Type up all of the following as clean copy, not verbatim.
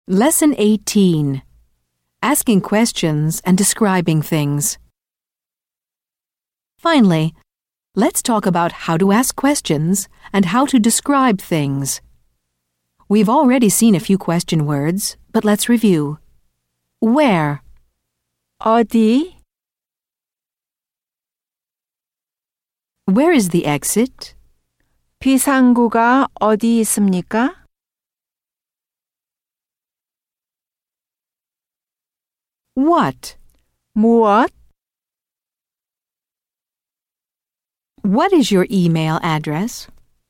Lesson 18. Asking questions and describing things. Finally, let's talk about how to ask questions and how to describe things. We've already seen a few question words, but let's review. Where? 어디? Where is the exit? 비상구가 어디 있습니까? What? 무엇? What is your email address?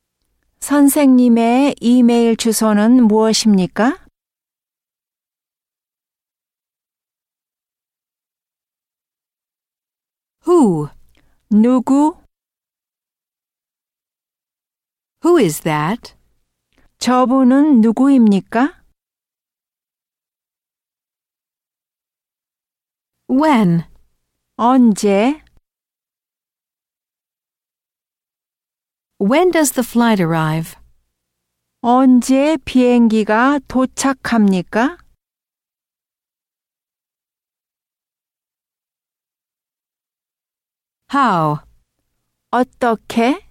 선생님의 이메일 주소는 무엇입니까? Who? 누구? Who is that? 저분은 누구입니까? When? 언제? When does the flight arrive? 언제 비행기가 도착합니까? How? 어떻게?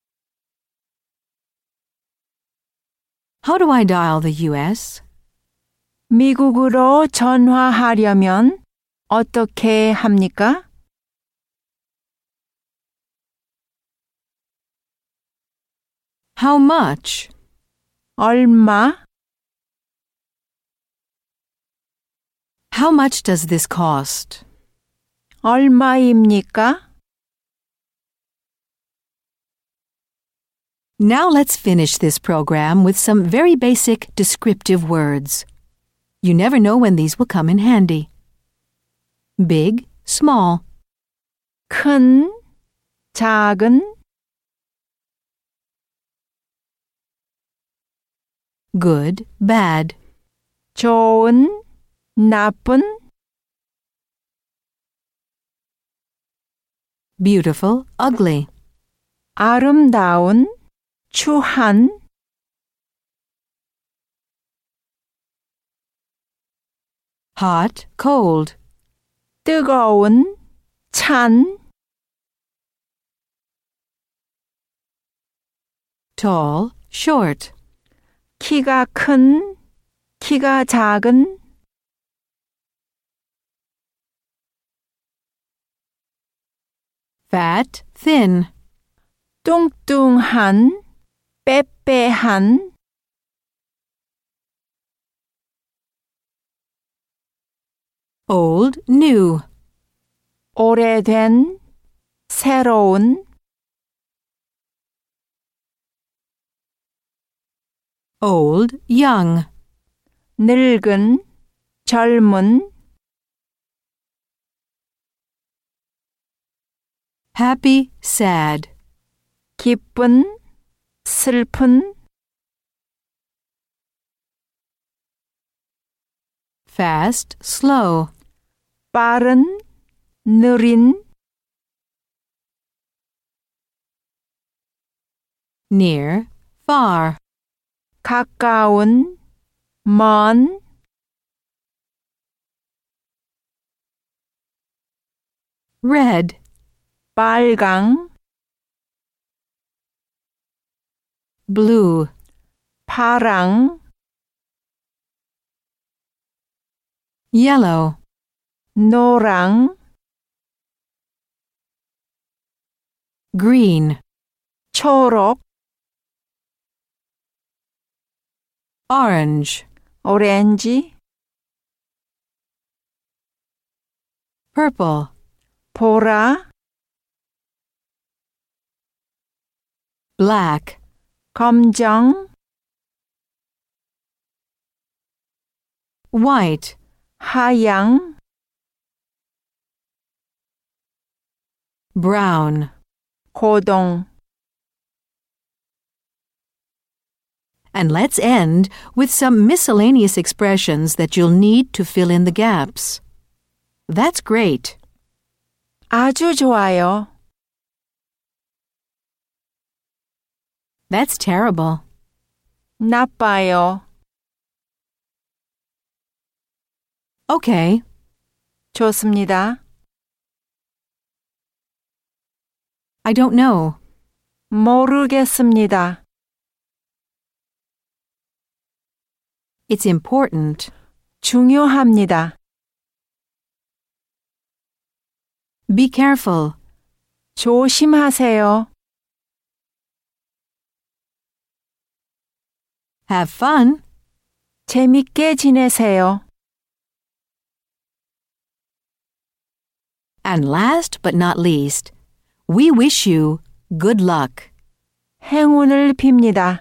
How do I dial the US? 미국으로 전화하려면 어떻게 합니까? How much? 얼마? How much does this cost? 얼마입니까? Now let's finish this program with some very basic descriptive words. You never know when these will come in handy. Big, small. 큰, 작은, Good, bad. 좋은, 나쁜, Beautiful, ugly. 아름다운, 추한, Hot, cold. 뜨거운, 찬, Tall, short. 키가 큰, 키가 작은, Fat, thin. 뚱뚱한, 빼빼한, Old, new. 오래된, 새로운, Old, young. 늙은, 젊은, Happy, sad. 기쁜, 슬픈, Fast, slow. 빠른, 느린, Near, far. 가까운, 먼, Red, 빨강, blue. 파랑, Yellow, 노랑, green. 초록, Orange, 오렌지, purple. 보라, Black, 검정, white. 하양, Brown. 고동. And let's end with some miscellaneous expressions that you'll need to fill in the gaps. That's great. 아주 좋아요. That's terrible. 나빠요. Okay. 좋습니다. I don't know. 모르겠습니다. It's important. 중요합니다. Be careful. 조심하세요. Have fun. 재밌게 지내세요. And last but not least, we wish you good luck. 행운을 빕니다.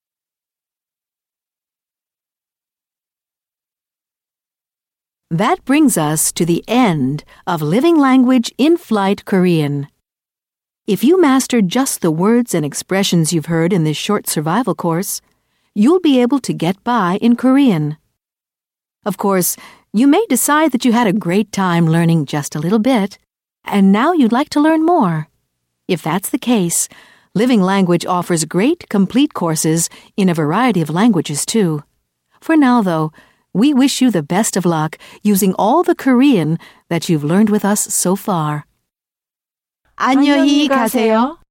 That brings us to the end of Living Language in Flight Korean. If you mastered just the words and expressions you've heard in this short survival course, you'll be able to get by in Korean. Of course, you may decide that you had a great time learning just a little bit, and now you'd like to learn more. If that's the case, Living Language offers great complete courses in a variety of languages too. For now, though, we wish you the best of luck using all the Korean that you've learned with us so far. 안녕히 가세요.